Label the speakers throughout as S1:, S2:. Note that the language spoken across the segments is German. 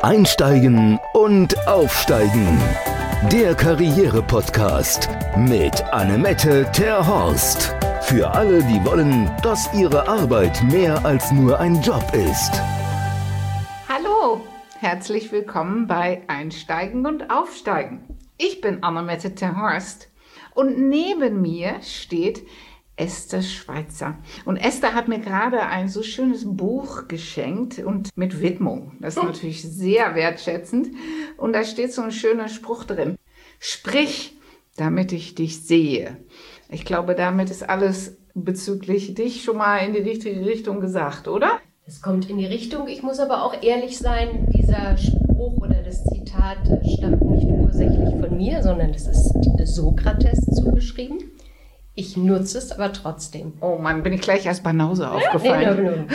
S1: Einsteigen und Aufsteigen. Der Karriere-Podcast mit Annemette Terhorst. Für alle, die wollen, dass ihre Arbeit mehr als nur ein Job ist.
S2: Hallo, herzlich willkommen bei Einsteigen und Aufsteigen. Ich bin Annemette Terhorst und neben mir steht Esther Schweitzer. Und Esther hat mir gerade ein so schönes Buch geschenkt und mit Widmung. Das ist natürlich sehr wertschätzend. Und da steht so ein schöner Spruch drin. Sprich, damit ich dich sehe. Ich glaube, damit ist alles bezüglich dich schon mal in die richtige Richtung gesagt, oder?
S3: Es kommt in die Richtung. Ich muss aber auch ehrlich sein, dieser Spruch oder das Zitat stammt nicht ursächlich von mir, sondern es ist Sokrates zugeschrieben. Ich nutze es aber trotzdem.
S2: Oh Mann, bin ich gleich als Banause aufgefallen.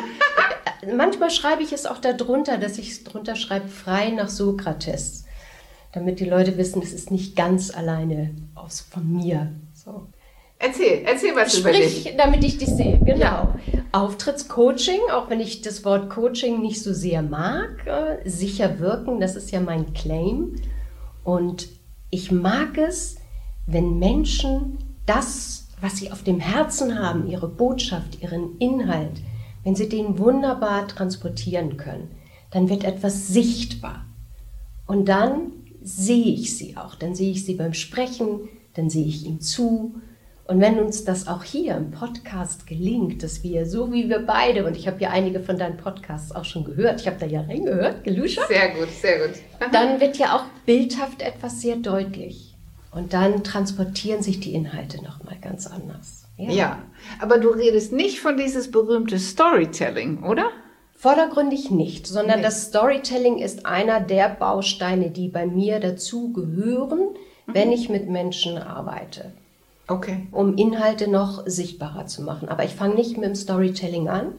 S3: Nee. Manchmal schreibe ich es auch darunter, dass ich es drunter schreibe, frei nach Sokrates. Damit die Leute wissen, es ist nicht ganz alleine von mir. So.
S2: Erzähl was über dich.
S3: Sprich, damit ich dich sehe, genau.
S2: Ja.
S3: Auftrittscoaching, auch wenn ich das Wort Coaching nicht so sehr mag, sicher wirken, das ist ja mein Claim. Und ich mag es, wenn Menschen das, was sie auf dem Herzen haben, ihre Botschaft, ihren Inhalt, wenn sie den wunderbar transportieren können, dann wird etwas sichtbar. Und dann sehe ich sie auch. Dann sehe ich sie beim Sprechen, dann sehe ich ihm zu. Und wenn uns das auch hier im Podcast gelingt, dass wir, so wie wir beide, und ich habe ja einige von deinen Podcasts auch schon gehört, ich habe da ja reingehört, geluschert.
S2: Sehr gut, sehr gut.
S3: Dann wird ja auch bildhaft etwas sehr deutlich. Und dann transportieren sich die Inhalte nochmal ganz anders.
S2: Ja, aber du redest nicht von dieses berühmte Storytelling, oder?
S3: Vordergründig nicht, sondern das Storytelling ist einer der Bausteine, die bei mir dazu gehören, wenn ich mit Menschen arbeite.
S2: Okay.
S3: Um Inhalte noch sichtbarer zu machen. Aber ich fange nicht mit dem Storytelling an,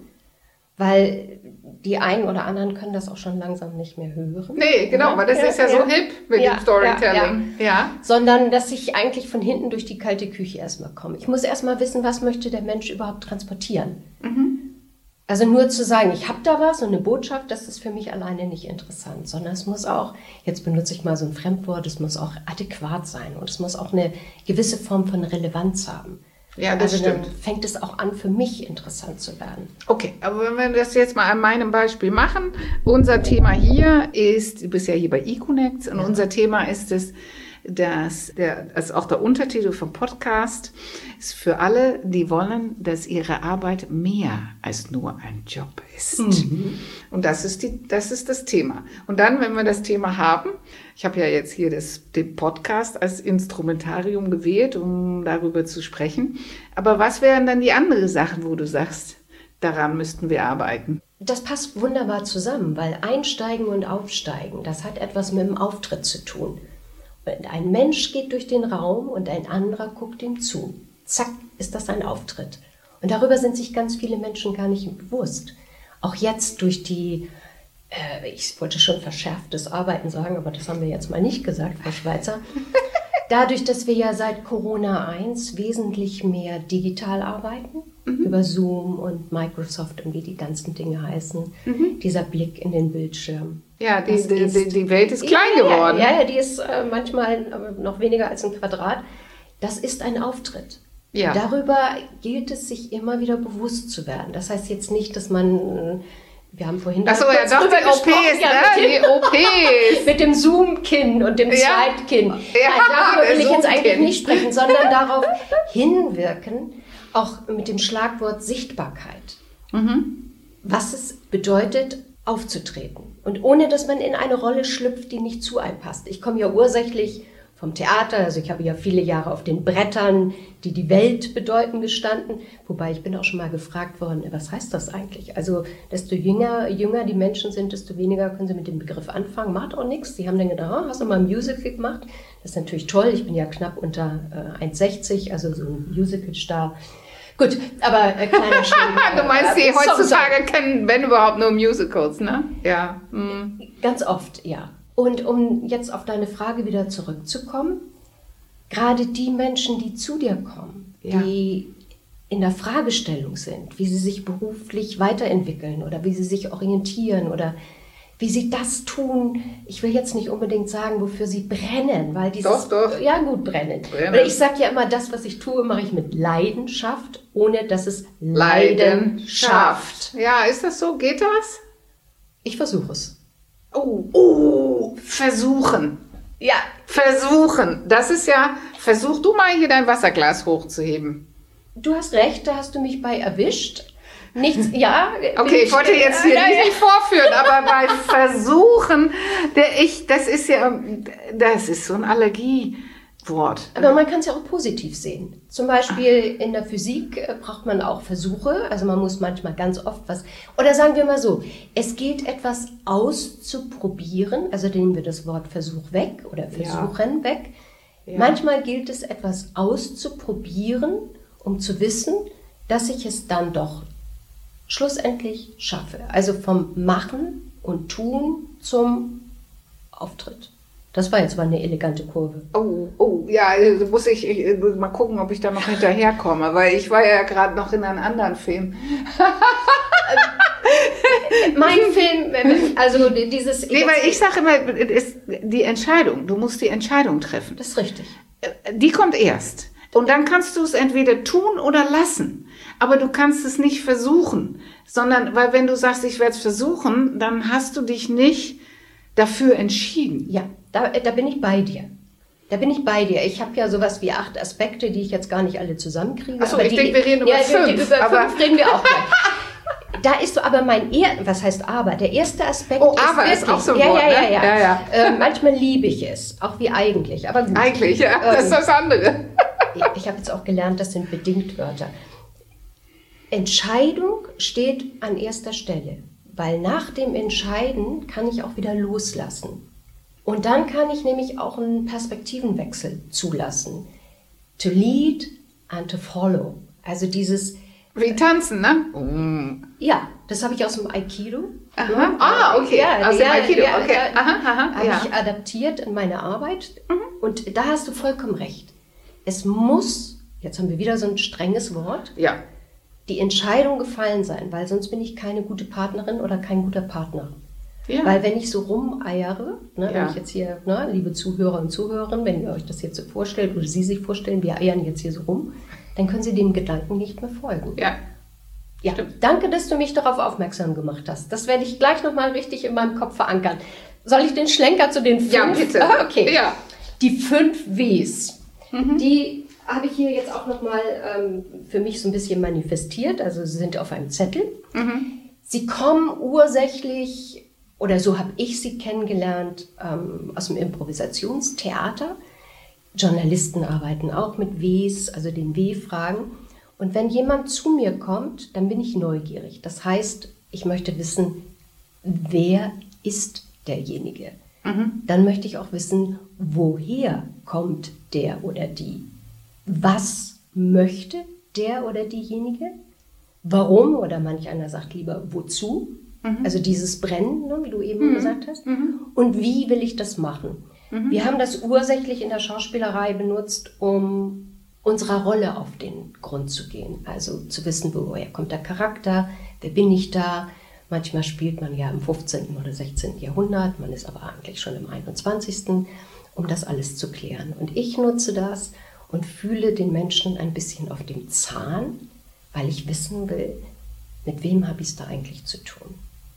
S3: weil die einen oder anderen können das auch schon langsam nicht mehr hören.
S2: Nee, genau, weil das ist ja so hip mit dem Storytelling. Ja.
S3: Sondern, dass ich eigentlich von hinten durch die kalte Küche erstmal komme. Ich muss erstmal wissen, was möchte der Mensch überhaupt transportieren. Also nur zu sagen, ich habe da was und eine Botschaft, das ist für mich alleine nicht interessant, sondern es muss auch, jetzt benutze ich mal so ein Fremdwort, es muss auch adäquat sein und es muss auch eine gewisse Form von Relevanz haben.
S2: Ja, das stimmt.
S3: Dann fängt es auch an, für mich interessant zu werden.
S2: Okay, aber wenn wir das jetzt mal an meinem Beispiel machen, unser Thema hier ist, du bist ja hier bei eConnect und unser Thema ist es, also auch der Untertitel vom Podcast ist für alle, die wollen, dass ihre Arbeit mehr als nur ein Job ist. Und das ist das Thema. Und dann, wenn wir das Thema haben, ich habe ja jetzt hier den Podcast als Instrumentarium gewählt, um darüber zu sprechen. Aber was wären dann die anderen Sachen, wo du sagst, daran müssten wir arbeiten?
S3: Das passt wunderbar zusammen, weil Einsteigen und Aufsteigen, das hat etwas mit dem Auftritt zu tun. Ein Mensch geht durch den Raum und ein anderer guckt ihm zu. Zack, ist das ein Auftritt. Und darüber sind sich ganz viele Menschen gar nicht bewusst. Auch jetzt durch die, ich wollte schon verschärftes Arbeiten sagen, aber das haben wir jetzt mal nicht gesagt, Frau Schweitzer. Dadurch, dass wir ja seit Corona 1 wesentlich mehr digital arbeiten, über Zoom und Microsoft und wie die ganzen Dinge heißen, dieser Blick in den Bildschirm.
S2: Ja, die Welt ist klein geworden.
S3: Ja, die ist manchmal noch weniger als ein Quadrat. Das ist ein Auftritt.
S2: Ja.
S3: Darüber gilt es, sich immer wieder bewusst zu werden. Das heißt jetzt nicht, dass man, wir haben vorhin
S2: die OPs, die OPs.
S3: Mit dem Zoom-Kinn und dem Zweitkinn. Darüber will ich jetzt eigentlich nicht sprechen, sondern darauf hinwirken, auch mit dem Schlagwort Sichtbarkeit. Was es bedeutet, aufzutreten. Und ohne, dass man in eine Rolle schlüpft, die nicht zu einem passt. Ich komme ja ursächlich vom Theater, also ich habe ja viele Jahre auf den Brettern, die die Welt bedeuten, gestanden. Wobei ich bin auch schon mal gefragt worden, was heißt das eigentlich? Also desto jünger die Menschen sind, desto weniger können sie mit dem Begriff anfangen. Macht auch nichts. Die haben dann gedacht, hast du mal ein Musical gemacht? Das ist natürlich toll. Ich bin ja knapp unter 1,60, also so ein Musical-Star. Gut, aber kleiner Schwung.
S2: Du meinst, die heutzutage kennen, wenn überhaupt, nur Musicals, ne? Ja.
S3: Ganz oft, ja. Und um jetzt auf deine Frage wieder zurückzukommen, gerade die Menschen, die zu dir kommen, die in der Fragestellung sind, wie sie sich beruflich weiterentwickeln oder wie sie sich orientieren oder wie sie das tun. Ich will jetzt nicht unbedingt sagen, wofür sie brennen, weil dieses...
S2: Doch.
S3: Ja, gut, brennen. Oder ich sage ja immer, das, was ich tue, mache ich mit Leidenschaft, ohne dass es Leiden schafft.
S2: Ja, ist das so? Geht das?
S3: Ich versuche es.
S2: Versuchen.
S3: Ja.
S2: Versuchen. Das ist ja, versuch du mal hier dein Wasserglas hochzuheben.
S3: Du hast recht, da hast du mich bei erwischt. Nichts, ja.
S2: Okay, ich wollte jetzt hier nicht vorführen, aber bei Versuchen, das ist so ein Allergiewort.
S3: Aber man kann es ja auch positiv sehen. Zum Beispiel in der Physik braucht man auch Versuche, also man muss manchmal ganz oft was, oder sagen wir mal so, es gilt etwas auszuprobieren, also nehmen wir das Wort Versuch weg oder Versuchen weg. Ja. Manchmal gilt es etwas auszuprobieren, um zu wissen, dass ich es dann doch schlussendlich schaffe. Also vom Machen und Tun zum Auftritt. Das war jetzt mal eine elegante Kurve.
S2: Ja, muss ich mal gucken, ob ich da noch hinterherkomme, weil ich war ja gerade noch in einem anderen Film.
S3: Mein Film, also dieses...
S2: Nee, weil ich sage immer, ist die Entscheidung, du musst die Entscheidung treffen.
S3: Das ist richtig.
S2: Die kommt erst. Und dann kannst du es entweder tun oder lassen. Aber du kannst es nicht versuchen, sondern, weil wenn du sagst, ich werde es versuchen, dann hast du dich nicht dafür entschieden.
S3: Ja, da bin ich bei dir. Da bin ich bei dir. Ich habe ja sowas wie 8 Aspekte, die ich jetzt gar nicht alle zusammenkriege.
S2: Achso, ich denke, wir reden über 5.
S3: Über 5 reden wir auch gleich. Da ist so aber was heißt aber? Der erste Aspekt ist
S2: aber
S3: wirklich,
S2: ist auch so ein Wort,
S3: ja. Manchmal liebe ich es, auch wie eigentlich. Aber gut.
S2: Eigentlich, ja, das ist das andere.
S3: Ich habe jetzt auch gelernt, das sind Bedingtwörter. Entscheidung steht an erster Stelle, weil nach dem Entscheiden kann ich auch wieder loslassen. Und dann kann ich nämlich auch einen Perspektivenwechsel zulassen. To lead and to follow. Also dieses...
S2: Wie tanzen, ne?
S3: Ja, das habe ich aus dem Aikido.
S2: Aha. Okay.
S3: Ja,
S2: aus dem Aikido, okay.
S3: Habe ich adaptiert in meine Arbeit. Und da hast du vollkommen recht. Es muss, jetzt haben wir wieder so ein strenges Wort, die Entscheidung gefallen sein, weil sonst bin ich keine gute Partnerin oder kein guter Partner. Ja. Weil wenn ich so rumeiere, wenn ich jetzt hier, liebe Zuhörer und Zuhörerinnen, wenn ihr euch das jetzt so vorstellt oder Sie sich vorstellen, wir eiern jetzt hier so rum, dann können Sie dem Gedanken nicht mehr folgen.
S2: Ja.
S3: Stimmt. Danke, dass du mich darauf aufmerksam gemacht hast. Das werde ich gleich nochmal richtig in meinem Kopf verankern. Soll ich den Schlenker zu den 5?
S2: Ja, bitte.
S3: Okay.
S2: Ja.
S3: Die 5 Ws. Die habe ich hier jetzt auch nochmal für mich so ein bisschen manifestiert. Also sie sind auf einem Zettel. Sie kommen ursächlich, oder so habe ich sie kennengelernt, aus dem Improvisationstheater. Journalisten arbeiten auch mit Ws, also den W-Fragen. Und wenn jemand zu mir kommt, dann bin ich neugierig. Das heißt, ich möchte wissen, wer ist derjenige? Dann möchte ich auch wissen, woher kommt der oder die? Was möchte der oder diejenige? Warum? Oder manch einer sagt lieber, wozu? Also dieses Brennen, wie du eben gesagt hast. Und wie will ich das machen? Wir haben das ursächlich in der Schauspielerei benutzt, um unserer Rolle auf den Grund zu gehen. Also zu wissen, woher kommt der Charakter, wer bin ich da? Manchmal spielt man ja im 15. oder 16. Jahrhundert, man ist aber eigentlich schon im 21., um das alles zu klären. Und ich nutze das und fühle den Menschen ein bisschen auf dem Zahn, weil ich wissen will, mit wem habe ich es da eigentlich zu tun.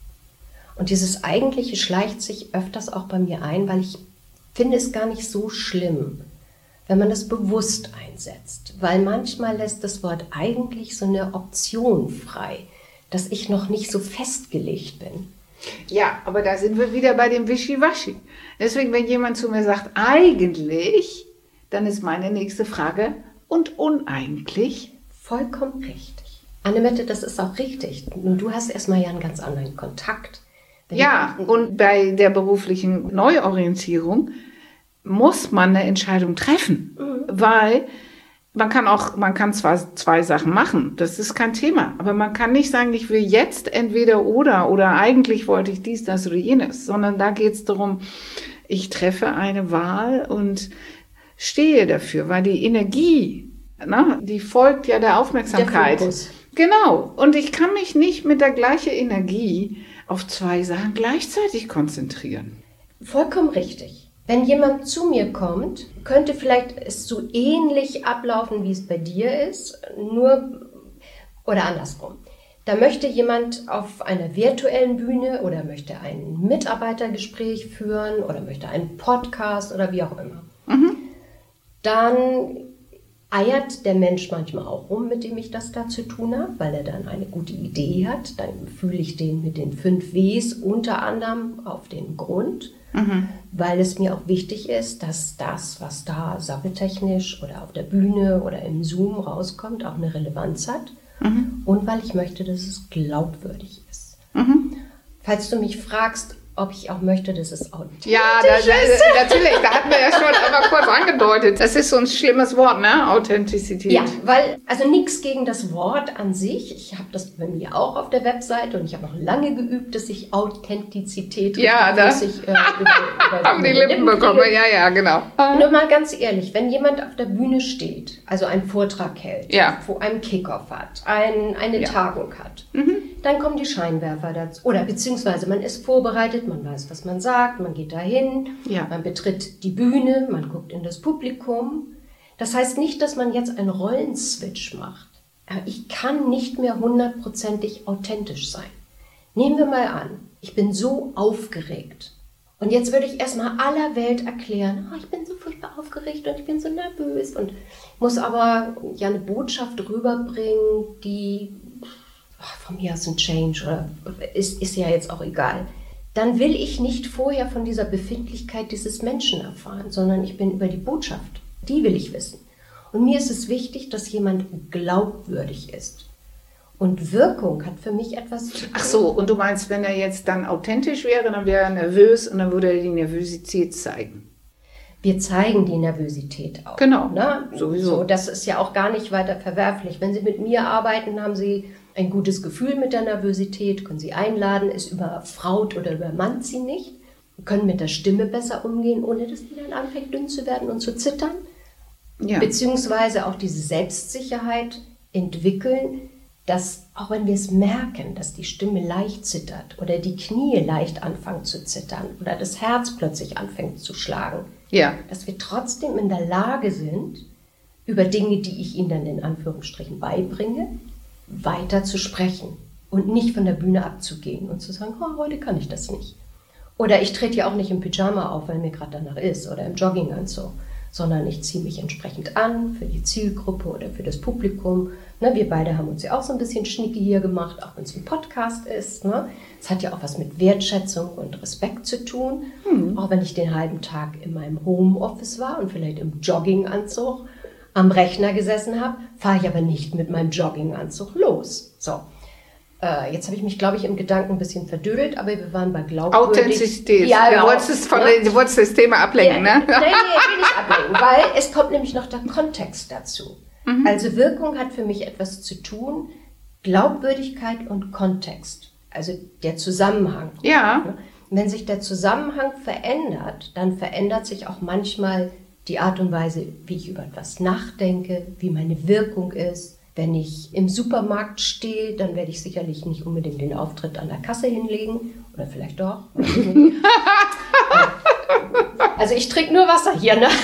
S3: Und dieses Eigentliche schleicht sich öfters auch bei mir ein, weil ich finde es gar nicht so schlimm, wenn man das bewusst einsetzt. Weil manchmal lässt das Wort eigentlich so eine Option frei, dass ich noch nicht so festgelegt bin.
S2: Ja, aber da sind wir wieder bei dem Wischiwaschi. Deswegen, wenn jemand zu mir sagt, eigentlich, dann ist meine nächste Frage, und uneigentlich?
S3: Vollkommen richtig. Annemette, das ist auch richtig. Und du hast erstmal ja einen ganz anderen Kontakt.
S2: Ja, und bei der beruflichen Neuorientierung muss man eine Entscheidung treffen, weil man kann zwar 2 Sachen machen, das ist kein Thema, aber man kann nicht sagen, ich will jetzt entweder oder eigentlich wollte ich dies, das oder jenes, sondern da geht es darum, ich treffe eine Wahl und stehe dafür, weil die Energie, die folgt ja der Aufmerksamkeit. Genau. Und ich kann mich nicht mit der gleichen Energie auf 2 Sachen gleichzeitig konzentrieren.
S3: Vollkommen richtig. Wenn jemand zu mir kommt, könnte vielleicht es so ähnlich ablaufen, wie es bei dir ist, nur oder andersrum. Da möchte jemand auf einer virtuellen Bühne oder möchte ein Mitarbeitergespräch führen oder möchte einen Podcast oder wie auch immer. Dann eiert der Mensch manchmal auch rum, mit dem ich das da zu tun habe, weil er dann eine gute Idee hat. Dann fühle ich den mit den 5 Ws unter anderem auf den Grund, weil es mir auch wichtig ist, dass das, was da sappeltechnisch oder auf der Bühne oder im Zoom rauskommt, auch eine Relevanz hat. Und weil ich möchte, dass es glaubwürdig ist. Falls du mich fragst, ob ich auch möchte, dass es authentisch ist.
S2: Ja, natürlich, da hatten wir ja schon einmal kurz angedeutet. Das ist so ein schlimmes Wort, ne? Authentizität.
S3: Ja, weil, also nichts gegen das Wort an sich. Ich habe das bei mir auch auf der Webseite und ich habe auch lange geübt, dass ich Authentizität
S2: haben die Lippen bekommen. Ja, genau.
S3: Nur mal ganz ehrlich, wenn jemand auf der Bühne steht, also einen Vortrag hält, wo einen Kickoff hat, eine Tagung hat, dann kommen die Scheinwerfer dazu. Oder beziehungsweise man ist vorbereitet, man weiß, was man sagt, man geht dahin, man betritt die Bühne, man guckt in das Publikum. Das heißt nicht, dass man jetzt einen Rollenswitch macht. Aber ich kann nicht mehr 100%ig authentisch sein. Nehmen wir mal an, ich bin so aufgeregt. Und jetzt würde ich erstmal aller Welt erklären, ich bin so furchtbar aufgeregt und ich bin so nervös und muss aber ja eine Botschaft rüberbringen, die von mir aus ein Change oder ist ja jetzt auch egal. Dann will ich nicht vorher von dieser Befindlichkeit dieses Menschen erfahren, sondern ich bin über die Botschaft. Die will ich wissen. Und mir ist es wichtig, dass jemand glaubwürdig ist. Und Wirkung hat für mich etwas zu tun.
S2: Ach so, und du meinst, wenn er jetzt dann authentisch wäre, dann wäre er nervös und dann würde er die Nervosität zeigen.
S3: Wir zeigen die Nervosität auch.
S2: Genau,
S3: ne?
S2: Sowieso.
S3: So, das ist ja auch gar nicht weiter verwerflich. Wenn Sie mit mir arbeiten, haben Sie ein gutes Gefühl mit der Nervosität, können Sie einladen, es überfraut oder übermannt Sie nicht, können mit der Stimme besser umgehen, ohne dass die dann anfängt dünn zu werden und zu zittern. Ja. Beziehungsweise auch diese Selbstsicherheit entwickeln, dass auch wenn wir es merken, dass die Stimme leicht zittert oder die Knie leicht anfangen zu zittern oder das Herz plötzlich anfängt zu schlagen, dass wir trotzdem in der Lage sind, über Dinge, die ich Ihnen dann in Anführungsstrichen beibringe, weiter zu sprechen und nicht von der Bühne abzugehen und zu sagen, heute kann ich das nicht. Oder ich trete ja auch nicht im Pyjama auf, weil mir gerade danach ist oder im Jogginganzug, sondern ich ziehe mich entsprechend an für die Zielgruppe oder für das Publikum. Ne, wir beide haben uns ja auch so ein bisschen schnicki hier gemacht, auch wenn es ein Podcast ist. Ne? Es hat ja auch was mit Wertschätzung und Respekt zu tun. Auch wenn ich den halben Tag in meinem Homeoffice war und vielleicht im Jogginganzug am Rechner gesessen habe, fahre ich aber nicht mit meinem Jogginganzug los. So, jetzt habe ich mich, glaube ich, im Gedanken ein bisschen verdödelt, aber wir waren bei glaubwürdig.
S2: Authentizität. Ja, du wolltest das Thema ablenken, ne?
S3: Nein, will nicht ablenken, weil es kommt nämlich noch der Kontext dazu. Also Wirkung hat für mich etwas zu tun, Glaubwürdigkeit und Kontext, also der Zusammenhang.
S2: Ja.
S3: Wenn sich der Zusammenhang verändert, dann verändert sich auch manchmal die Art und Weise, wie ich über etwas nachdenke, wie meine Wirkung ist. Wenn ich im Supermarkt stehe, dann werde ich sicherlich nicht unbedingt den Auftritt an der Kasse hinlegen. Oder vielleicht doch. Also ich trinke nur Wasser hier, ne?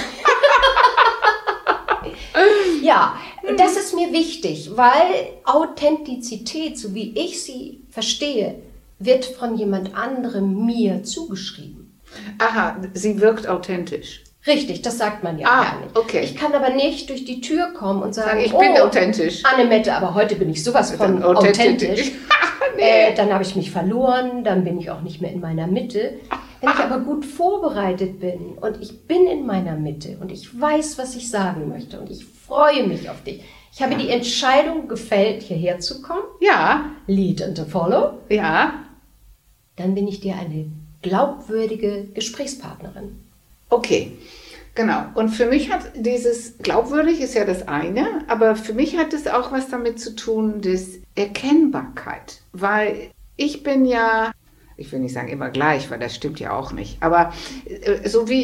S3: Ja, das ist mir wichtig, weil Authentizität, so wie ich sie verstehe, wird von jemand anderem mir zugeschrieben.
S2: Aha, sie wirkt authentisch.
S3: Richtig, das sagt man ja gar nicht.
S2: Okay.
S3: Ich kann aber nicht durch die Tür kommen und sagen,
S2: ich bin authentisch.
S3: Annemette, aber heute bin ich sowas von authentisch. Nee. Dann habe ich mich verloren, dann bin ich auch nicht mehr in meiner Mitte. Wenn ich aber gut vorbereitet bin und ich bin in meiner Mitte und ich weiß, was ich sagen möchte und ich freue mich auf dich. Ich habe die Entscheidung gefällt, hierher zu kommen.
S2: Ja.
S3: Lead and follow.
S2: Ja.
S3: Dann bin ich dir eine glaubwürdige Gesprächspartnerin.
S2: Okay, genau. Und für mich hat dieses glaubwürdig ist ja das eine, aber für mich hat es auch was damit zu tun, das Erkennbarkeit. Weil ich bin ja ich will nicht sagen immer gleich, weil das stimmt ja auch nicht. Aber so wie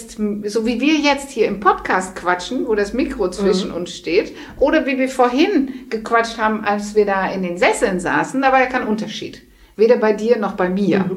S2: wir jetzt hier im Podcast quatschen, wo das Mikro zwischen uns steht, oder wie wir vorhin gequatscht haben, als wir da in den Sesseln saßen, da war ja kein Unterschied. Weder bei dir noch bei mir.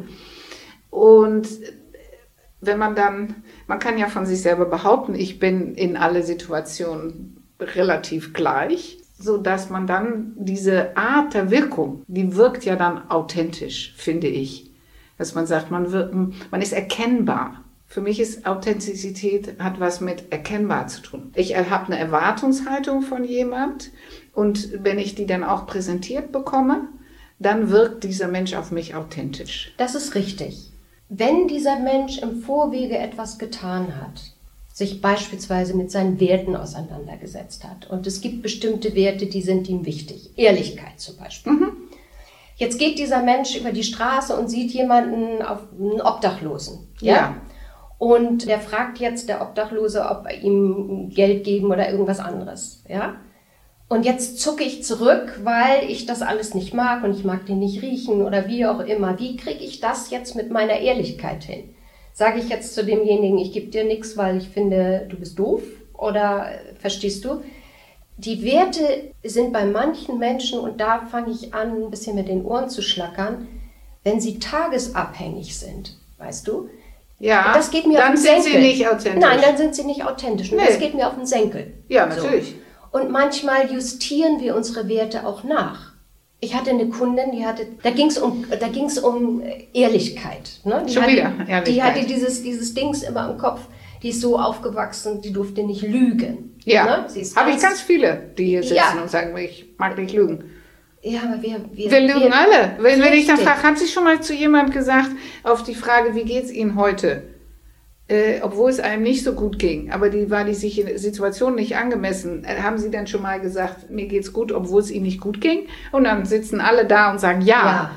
S2: Und wenn man kann ja von sich selber behaupten, ich bin in alle Situationen relativ gleich, so dass man dann diese Art der Wirkung, die wirkt ja dann authentisch, finde ich. Dass man sagt, man ist erkennbar. Für mich ist Authentizität, hat was mit erkennbar zu tun. Ich habe eine Erwartungshaltung von jemand und wenn ich die dann auch präsentiert bekomme, dann wirkt dieser Mensch auf mich authentisch.
S3: Das ist richtig. Wenn dieser Mensch im Vorwege etwas getan hat, sich beispielsweise mit seinen Werten auseinandergesetzt hat und es gibt bestimmte Werte, die sind ihm wichtig. Ehrlichkeit zum Beispiel. Jetzt geht dieser Mensch über die Straße und sieht jemanden, einen Obdachlosen. Ja. Und der fragt jetzt der Obdachlose, ob er ihm Geld geben oder irgendwas anderes. Ja. Und jetzt zucke ich zurück, weil ich das alles nicht mag und ich mag den nicht riechen oder wie auch immer. Wie kriege ich das jetzt mit meiner Ehrlichkeit hin? Sage ich jetzt zu demjenigen, ich gebe dir nichts, weil ich finde, du bist doof? Oder verstehst du? Die Werte sind bei manchen Menschen, und da fange ich an, ein bisschen mit den Ohren zu schlackern, wenn sie tagesabhängig sind, weißt du?
S2: Ja,
S3: das geht mir
S2: dann
S3: auf den Senkel.
S2: Sind sie nicht authentisch.
S3: Nein, dann sind sie nicht authentisch. Und das geht mir auf den Senkel.
S2: Ja, natürlich.
S3: So. Und manchmal justieren wir unsere Werte auch nach. Ich hatte eine Kundin, da ging's um Ehrlichkeit. Ne? Die hatte dieses Dings immer im Kopf. Die ist so aufgewachsen, die durfte nicht lügen.
S2: Ja, ne? Habe ich ganz viele, die hier sitzen und sagen, ich mag nicht lügen.
S3: Ja, aber wir
S2: lügen alle. Wenn ich dann frage, hat sie schon mal zu jemandem gesagt, auf die Frage, wie geht's Ihnen heute? Obwohl es einem nicht so gut ging, aber die Situation nicht angemessen, haben sie dann schon mal gesagt, mir geht's gut, obwohl es ihnen nicht gut ging? Und dann sitzen alle da und sagen,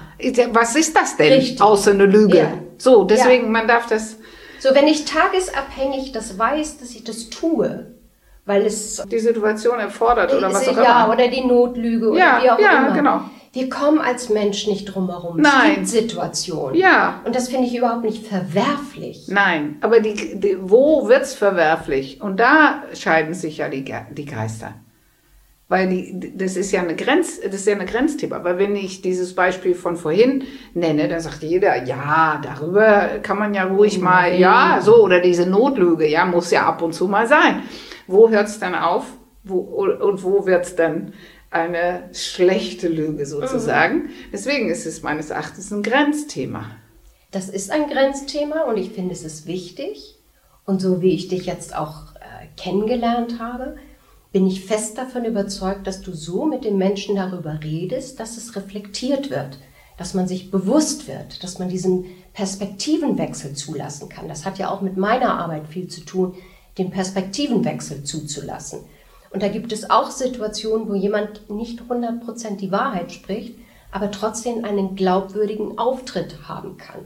S2: was ist das denn? Richtig. Außer eine Lüge. Ja. So, deswegen, man darf das...
S3: So, wenn ich tagesabhängig das weiß, dass ich das tue, weil es...
S2: Die Situation erfordert oder was auch immer.
S3: Ja, oder die Notlüge oder wie auch immer.
S2: Ja, genau.
S3: Wir kommen als Mensch nicht drum herum.
S2: Nein.
S3: Es gibt Situationen.
S2: Ja.
S3: Und das finde ich überhaupt nicht verwerflich.
S2: Nein, aber wo wird's verwerflich? Und da scheiden sich ja die Geister. Weil das ist ja ein Grenzthema. Aber wenn ich dieses Beispiel von vorhin nenne, dann sagt jeder, ja, darüber kann man ja ruhig mal, ja, so, oder diese Notlüge, ja, muss ja ab und zu mal sein. Wo hört's dann auf? Wo wird's dann eine schlechte Lüge sozusagen? Deswegen ist es meines Erachtens ein Grenzthema.
S3: Das ist ein Grenzthema und ich finde, es ist wichtig. Und so wie ich dich jetzt auch kennengelernt habe, bin ich fest davon überzeugt, dass du so mit dem Menschen darüber redest, dass es reflektiert wird, dass man sich bewusst wird, dass man diesen Perspektivenwechsel zulassen kann. Das hat ja auch mit meiner Arbeit viel zu tun, den Perspektivenwechsel zuzulassen. Und da gibt es auch Situationen, wo jemand nicht 100% die Wahrheit spricht, aber trotzdem einen glaubwürdigen Auftritt haben kann.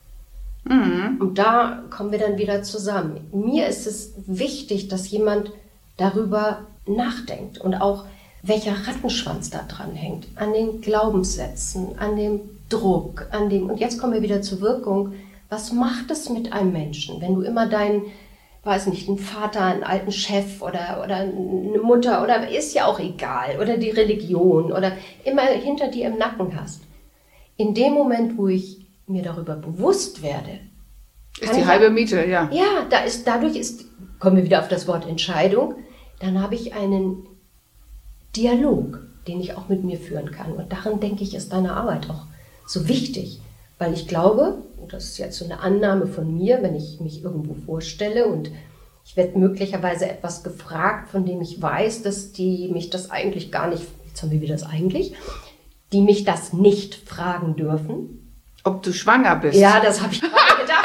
S3: Und da kommen wir dann wieder zusammen. Mir ist es wichtig, dass jemand darüber nachdenkt und auch, welcher Rattenschwanz da dran hängt, an den Glaubenssätzen, an dem Druck, und jetzt kommen wir wieder zur Wirkung. Was macht es mit einem Menschen, wenn du immer einen Vater, einen alten Chef oder eine Mutter oder ist ja auch egal, oder die Religion oder immer hinter dir im Nacken hast. In dem Moment, wo ich mir darüber bewusst werde,
S2: ist die halbe Miete, ja.
S3: Ja, kommen wir wieder auf das Wort Entscheidung, dann habe ich einen Dialog, den ich auch mit mir führen kann. Und darin, denke ich, ist deine Arbeit auch so wichtig. Weil ich glaube, und das ist jetzt so eine Annahme von mir, wenn ich mich irgendwo vorstelle und ich werde möglicherweise etwas gefragt, von dem ich weiß, dass die mich das eigentlich gar nicht, jetzt haben wir wieder das eigentlich, die mich das nicht fragen dürfen.
S2: Ob du schwanger bist?
S3: Ja, das habe ich gerade gedacht.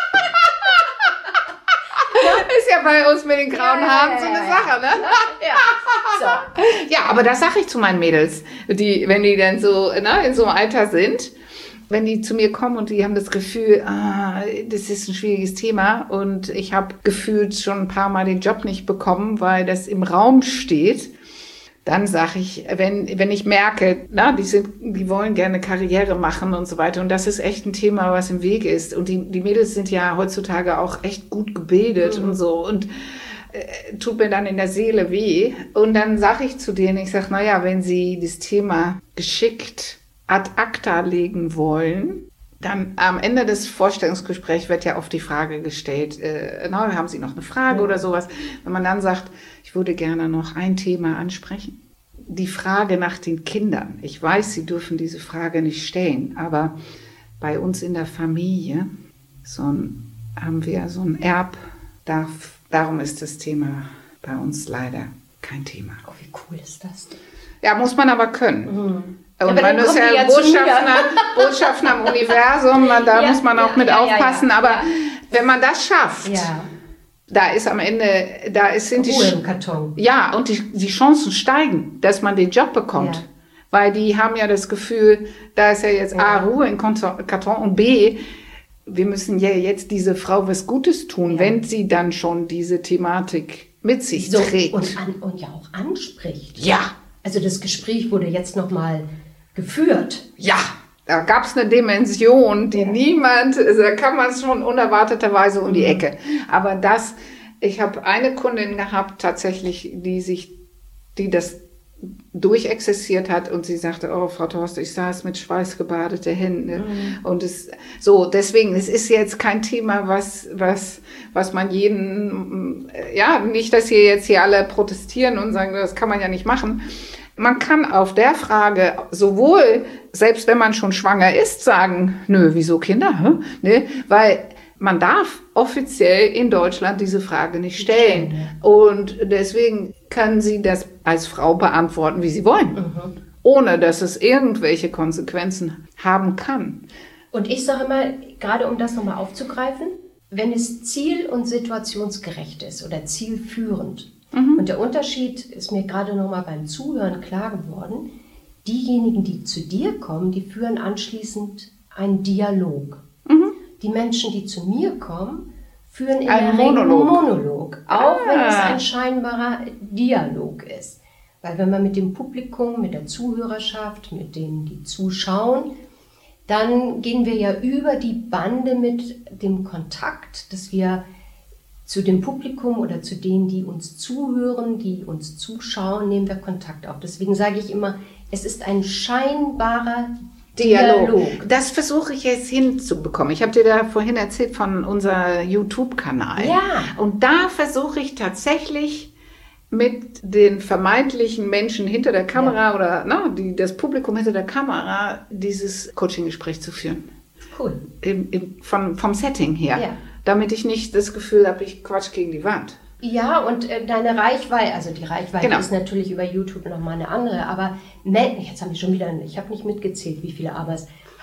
S2: Ist ja bei uns mit den grauen Haaren so eine Sache, ne? Ja, aber das sage ich zu meinen Mädels, wenn die dann so in so einem Alter sind, wenn die zu mir kommen und die haben das Gefühl, das ist ein schwieriges Thema und ich habe gefühlt schon ein paar Mal den Job nicht bekommen, weil das im Raum steht, dann sage ich, wenn ich merke, die wollen gerne Karriere machen und so weiter. Und das ist echt ein Thema, was im Weg ist. Und die Mädels sind ja heutzutage auch echt gut gebildet und so. Und tut mir dann in der Seele weh. Und dann sage ich zu denen, ich sage, wenn sie das Thema geschickt ad acta legen wollen, dann am Ende des Vorstellungsgesprächs wird ja oft die Frage gestellt, haben Sie noch eine Frage oder sowas? Wenn man dann sagt, ich würde gerne noch ein Thema ansprechen. Die Frage nach den Kindern. Ich weiß, Sie dürfen diese Frage nicht stellen, aber bei uns in der Familie haben wir so ein darum ist das Thema bei uns leider kein Thema.
S3: Oh, wie cool ist das denn?
S2: Ja, muss man aber können. Und man ist ja Botschafter im Universum, da muss man auch mit aufpassen. Aber wenn man das schafft, da ist am Ende, sind die
S3: Ruhe im Karton.
S2: Ja, und die Chancen steigen, dass man den Job bekommt. Ja. Weil die haben ja das Gefühl, da ist ja jetzt A, Ruhe im Karton und B, wir müssen ja jetzt diese Frau was Gutes tun, wenn sie dann schon diese Thematik mit sich trägt.
S3: Und ja auch anspricht.
S2: Ja.
S3: Also das Gespräch wurde jetzt nochmal geführt.
S2: Ja, da gab es eine Dimension, die da kam man schon unerwarteterweise um die Ecke. Aber ich habe eine Kundin gehabt, tatsächlich, die das durchexerziert hat und sie sagte, oh, Frau Torst, ich saß mit schweißgebadete Hände. Und deswegen, es ist jetzt kein Thema, was man nicht, dass hier alle protestieren und sagen, das kann man ja nicht machen. Man kann auf der Frage sowohl, selbst wenn man schon schwanger ist, sagen, nö, wieso Kinder? Ne? Weil man darf offiziell in Deutschland diese Frage nicht stellen. Und deswegen können Sie das als Frau beantworten, wie Sie wollen, ohne dass es irgendwelche Konsequenzen haben kann.
S3: Und ich sage immer, gerade um das nochmal aufzugreifen, wenn es ziel- und situationsgerecht ist oder zielführend, und der Unterschied ist mir gerade nochmal beim Zuhören klar geworden, diejenigen, die zu dir kommen, die führen anschließend einen Dialog. Die Menschen, die zu mir kommen, führen in der Regel einen Monolog, auch wenn es ein scheinbarer Dialog ist. Weil wenn man mit dem Publikum, mit der Zuhörerschaft, mit denen, die zuschauen, dann gehen wir ja über die Bande mit dem Kontakt, dass wir zu dem Publikum oder zu denen, die uns zuhören, die uns zuschauen, nehmen wir Kontakt auf. Deswegen sage ich immer, es ist ein scheinbarer Dialog.
S2: Das versuche ich jetzt hinzubekommen. Ich habe dir da vorhin erzählt von unserem YouTube-Kanal.
S3: Ja.
S2: Und da versuche ich tatsächlich mit den vermeintlichen Menschen hinter der Kamera oder das Publikum hinter der Kamera dieses Coaching-Gespräch zu führen.
S3: Cool.
S2: Vom Setting her.
S3: Ja.
S2: Damit ich nicht das Gefühl habe, ich quatsch gegen die Wand.
S3: Ja, und deine Reichweite, also die Reichweite ist natürlich über YouTube nochmal eine andere, aber jetzt habe ich habe nicht mitgezählt, wie viele Abers.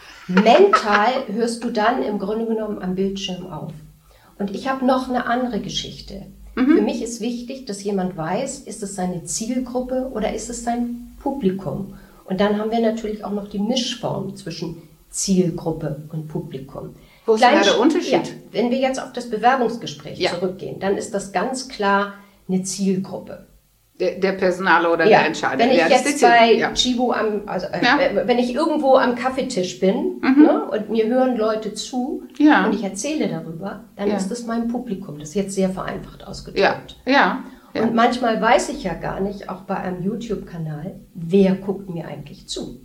S3: Mental hörst du dann im Grunde genommen am Bildschirm auf. Und ich habe noch eine andere Geschichte. Für mich ist wichtig, dass jemand weiß, ist es seine Zielgruppe oder ist es sein Publikum? Und dann haben wir natürlich auch noch die Mischform zwischen Zielgruppe und Publikum.
S2: Wo ist da der Unterschied?
S3: Ja, wenn wir jetzt auf das Bewerbungsgespräch zurückgehen, dann ist das ganz klar eine Zielgruppe.
S2: Der Personaler oder der Entscheider.
S3: Wenn ich jetzt bei Chibo wenn ich irgendwo am Kaffeetisch bin und mir hören Leute zu und ich erzähle darüber, dann ist das mein Publikum. Das ist jetzt sehr vereinfacht ausgedrückt.
S2: Ja.
S3: Und manchmal weiß ich ja gar nicht, auch bei einem YouTube-Kanal, wer guckt mir eigentlich zu.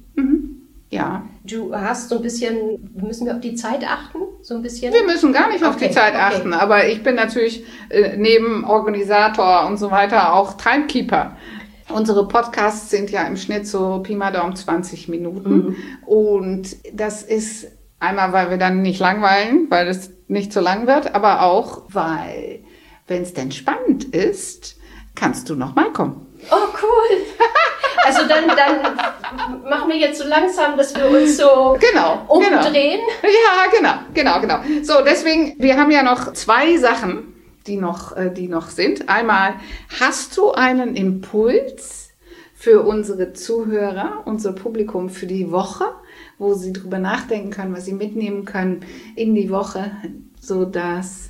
S2: Ja.
S3: Du hast so ein bisschen, müssen wir auf die Zeit achten? So ein bisschen?
S2: Wir müssen gar nicht auf die Zeit achten, aber ich bin natürlich neben Organisator und so weiter auch Timekeeper. Unsere Podcasts sind ja im Schnitt so Pi mal Daumen 20 Minuten und das ist einmal, weil wir dann nicht langweilen, weil es nicht so lang wird, aber auch, weil, wenn es denn spannend ist, kannst du nochmal kommen.
S3: Oh, cool. Also dann machen wir jetzt so langsam, dass wir uns so umdrehen.
S2: Ja, genau. So, deswegen, wir haben ja noch 2 Sachen, die noch sind. Einmal, hast du einen Impuls für unsere Zuhörer, unser Publikum für die Woche, wo sie drüber nachdenken können, was sie mitnehmen können in die Woche, sodass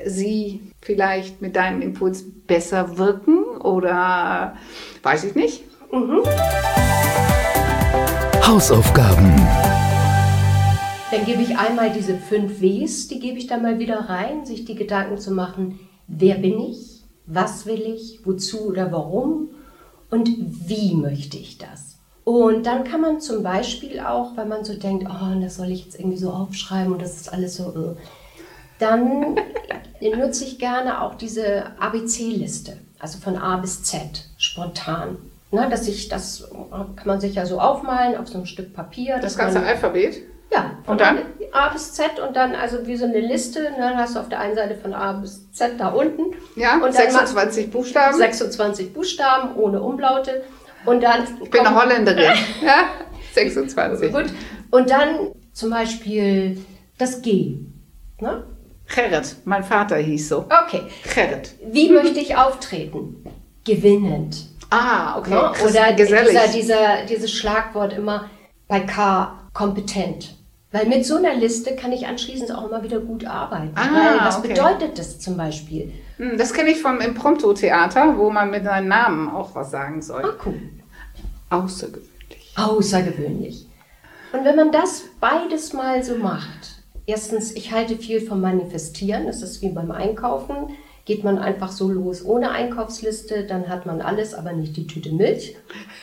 S2: sie vielleicht mit deinem Impuls besser wirken oder weiß ich nicht.
S1: Hausaufgaben.
S3: Dann gebe ich einmal diese 5 Ws, die gebe ich dann mal wieder rein, sich die Gedanken zu machen, wer bin ich, was will ich, wozu oder warum und wie möchte ich das. Und dann kann man zum Beispiel auch, wenn man so denkt, oh, das soll ich jetzt irgendwie so aufschreiben und das ist alles so, dann nutze ich gerne auch diese ABC-Liste, also von A bis Z, spontan. Na, das kann man sich ja so aufmalen auf so einem Stück Papier.
S2: Das ganze Alphabet?
S3: Ja,
S2: und dann?
S3: A bis Z und dann also wie so eine Liste. Dann hast du auf der einen Seite von A bis Z da unten.
S2: Ja, und 26 Buchstaben.
S3: 26 Buchstaben ohne Umlaute. Und dann
S2: ich bin eine Holländerin. Ja, 26.
S3: Gut. Und dann zum Beispiel das G. Ne?
S2: Gerrit, mein Vater hieß so.
S3: Okay.
S2: Gerrit.
S3: Wie möchte ich auftreten? Gewinnend.
S2: Ah, okay.
S3: Ne? Oder dieses Schlagwort immer bei K, kompetent. Weil mit so einer Liste kann ich anschließend auch immer wieder gut arbeiten. Weil was bedeutet das zum Beispiel?
S2: Das kenne ich vom Impromptu-Theater, wo man mit seinem Namen auch was sagen soll.
S3: Ah, cool.
S2: Außergewöhnlich.
S3: Außergewöhnlich. Und wenn man das beides mal so macht, erstens, ich halte viel vom Manifestieren, das ist wie beim Einkaufen, geht man einfach so los ohne Einkaufsliste, dann hat man alles, aber nicht die Tüte Milch.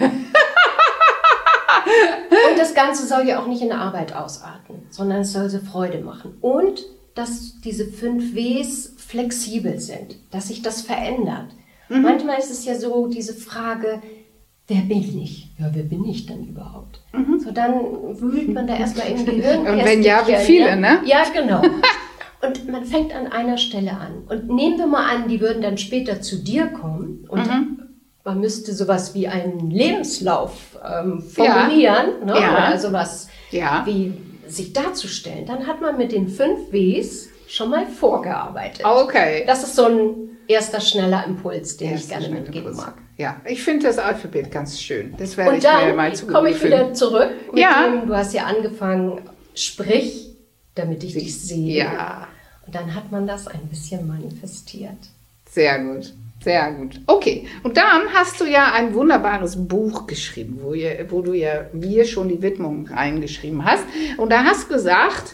S3: Und das Ganze soll ja auch nicht in Arbeit ausarten, sondern es soll so Freude machen. Und dass diese 5 Ws flexibel sind, dass sich das verändert. Manchmal ist es ja so, diese Frage, wer bin ich? Ja, wer bin ich denn überhaupt? So, dann wühlt man da erstmal im Gehirn.
S2: Und wenn ja, wie viele, ne?
S3: Ja, genau. Und man fängt an einer Stelle an. Und nehmen wir mal an, die würden dann später zu dir kommen und man müsste sowas wie einen Lebenslauf formulieren, ne? Oder sowas wie sich darzustellen. Dann hat man mit den 5 Ws schon mal vorgearbeitet.
S2: Okay.
S3: Das ist so ein erster schneller Impuls, den ich gerne mitgeben mag.
S2: Ja, ich finde das Alphabet ganz schön. Das werde ich mir mal zu
S3: Und dann komme ich wieder zurück mit dem, du hast ja angefangen, sprich, damit ich dich sehe.
S2: Ja.
S3: Und dann hat man das ein bisschen manifestiert.
S2: Sehr gut. Sehr gut. Okay, und dann hast du ja ein wunderbares Buch geschrieben, wo wir schon die Widmung reingeschrieben hast. Und da hast du gesagt,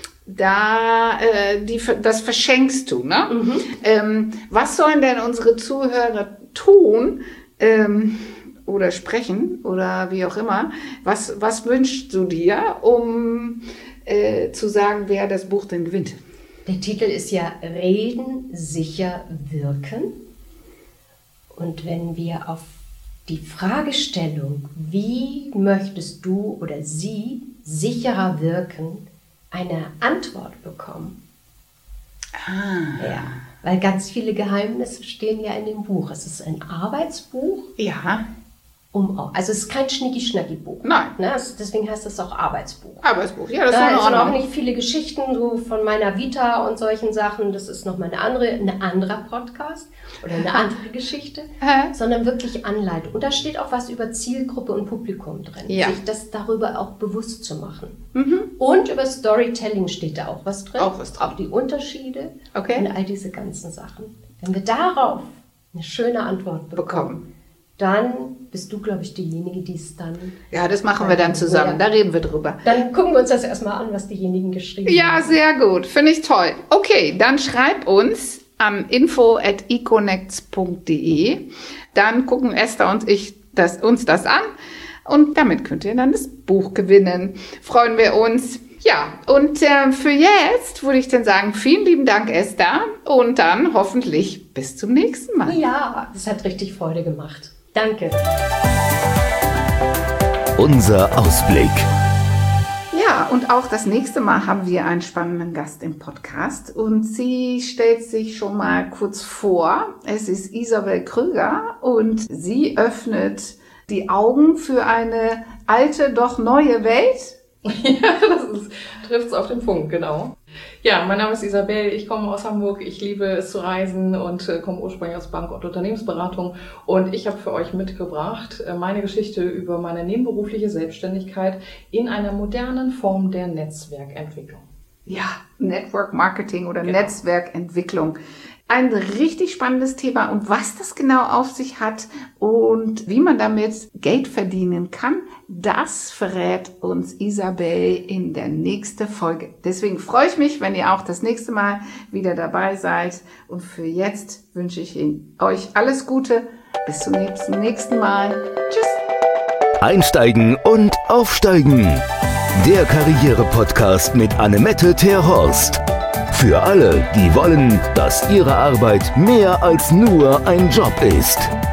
S2: das verschenkst du, ne? Was sollen denn unsere Zuhörer tun oder sprechen oder wie auch immer? Was wünschst du dir, um zu sagen, wer das Buch denn gewinnt?
S3: Der Titel ist ja Reden, sicher, wirken. Und wenn wir auf die Fragestellung, wie möchtest du oder sie sicherer wirken, eine Antwort bekommen. Ja, weil ganz viele Geheimnisse stehen ja in dem Buch. Es ist ein Arbeitsbuch.
S2: Ja.
S3: Also es ist kein Schnicki-Schnacki-Buch.
S2: Nein.
S3: Ne? Deswegen heißt es auch Arbeitsbuch.
S2: Arbeitsbuch, ja, das ist
S3: da sind auch nicht viele Geschichten so von meiner Vita und solchen Sachen. Das ist nochmal ein anderer Podcast oder eine andere Geschichte, sondern wirklich Anleitung. Und da steht auch was über Zielgruppe und Publikum drin, sich das darüber auch bewusst zu machen. Und über Storytelling steht da auch was drin. Auch die Unterschiede und all diese ganzen Sachen. Wenn wir darauf eine schöne Antwort bekommen, dann bist du, glaube ich, diejenige, die es dann...
S2: Ja, das machen wir dann zusammen, da reden wir drüber.
S3: Dann gucken wir uns das erstmal an, was diejenigen geschrieben haben.
S2: Ja, sehr gut, finde ich toll. Okay, dann schreib uns an info@econnects.de. Dann gucken Esther und ich uns das an und damit könnt ihr dann das Buch gewinnen. Freuen wir uns. Ja, und für jetzt würde ich dann sagen, vielen lieben Dank, Esther, und dann hoffentlich bis zum nächsten Mal.
S3: Ja, es hat richtig Freude gemacht. Danke.
S1: Unser Ausblick.
S2: Ja, und auch das nächste Mal haben wir einen spannenden Gast im Podcast und sie stellt sich schon mal kurz vor. Es ist Isabel Krüger und sie öffnet die Augen für eine alte, doch neue Welt.
S4: Ja, trifft es auf den Punkt, genau. Ja, mein Name ist Isabel, ich komme aus Hamburg, ich liebe es zu reisen und komme ursprünglich aus Bank- und Unternehmensberatung und ich habe für euch mitgebracht meine Geschichte über meine nebenberufliche Selbstständigkeit in einer modernen Form der Netzwerkentwicklung.
S2: Ja, Network Marketing oder Netzwerkentwicklung. ein richtig spannendes Thema und was das genau auf sich hat und wie man damit Geld verdienen kann, das verrät uns Isabel in der nächsten Folge. Deswegen freue ich mich, wenn ihr auch das nächste Mal wieder dabei seid. Und für jetzt wünsche ich euch alles Gute. Bis zum nächsten Mal. Tschüss.
S1: Einsteigen und aufsteigen. Der Karriere-Podcast mit Annemette Terhorst. Für alle, die wollen, dass ihre Arbeit mehr als nur ein Job ist.